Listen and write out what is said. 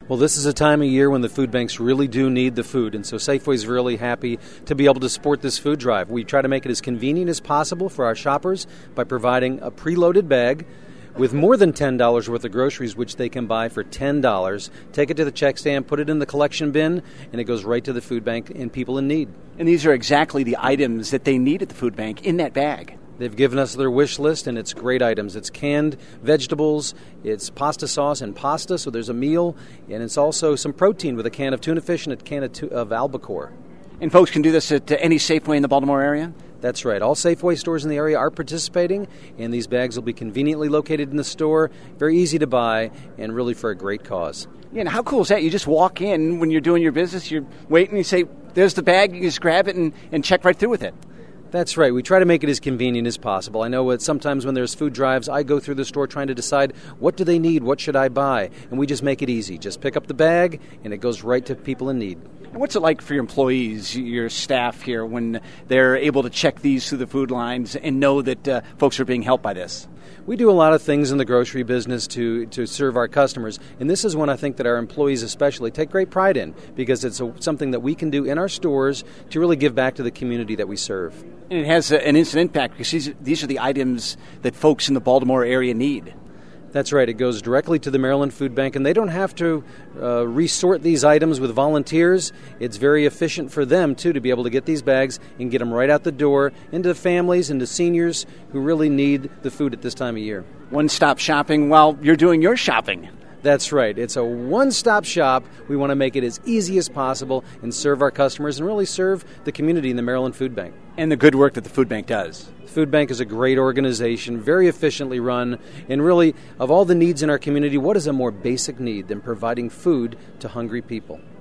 Well, this is a time of year when the food banks really do need the food, and so Safeway's really happy to be able to support this food drive. We try to make it as convenient as possible for our shoppers by providing a preloaded bag with more than $10 worth of groceries, which they can buy for $10. Take it to the check stand, put it in the collection bin, and it goes right to the food bank and people in need. And these are exactly the items that they need at the food bank in that bag. They've given us their wish list, and it's great items. It's canned vegetables, it's pasta sauce and pasta, so there's a meal, and it's also some protein with a can of tuna fish and a can of albacore. And folks can do this at any Safeway in the Baltimore area? That's right. All Safeway stores in the area are participating, and these bags will be conveniently located in the store, very easy to buy, and really for a great cause. Yeah, and how cool is that? You just walk in when you're doing your business, you're waiting, you say, there's the bag, you just grab it and check right through with it. That's right. We try to make it as convenient as possible. I know sometimes when there's food drives, I go through the store trying to decide what do they need, what should I buy, and we just make it easy. Just pick up the bag, and it goes right to people in need. And what's it like for your employees, your staff here, when they're able to check these through the food lines and know that folks are being helped by this? We do a lot of things in the grocery business to serve our customers, and this is one I think that our employees especially take great pride in because it's something that we can do in our stores to really give back to the community that we serve. And it has an instant impact because these are the items that folks in the Baltimore area need. That's right. It goes directly to the Maryland Food Bank, and they don't have to resort these items with volunteers. It's very efficient for them, too, to be able to get these bags and get them right out the door into families and to seniors who really need the food at this time of year. One-stop shopping while you're doing your shopping. That's right. It's a one-stop shop. We want to make it as easy as possible and serve our customers and really serve the community in the Maryland Food Bank. And the good work that the food bank does. The Food Bank is a great organization, very efficiently run, and really, of all the needs in our community, what is a more basic need than providing food to hungry people?